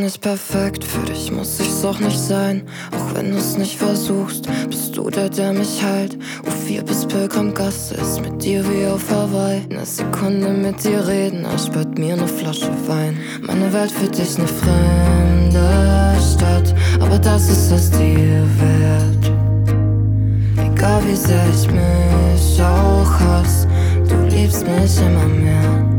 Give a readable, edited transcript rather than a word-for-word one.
nicht perfekt, für dich muss ich's auch nicht sein. Auch wenn du's nicht versuchst, bist du der mich heilt. U4 bis Pilgrimgasse ist mit dir wie auf Hawaii. 'Ne Sekunde mit dir reden erspart mir 'ne Flasche Wein. Meine Welt für dich 'ne fremde Stadt, aber das ist es dir wert. Egal wie sehr ich mich auch hasse, du liebst mich immer mehr.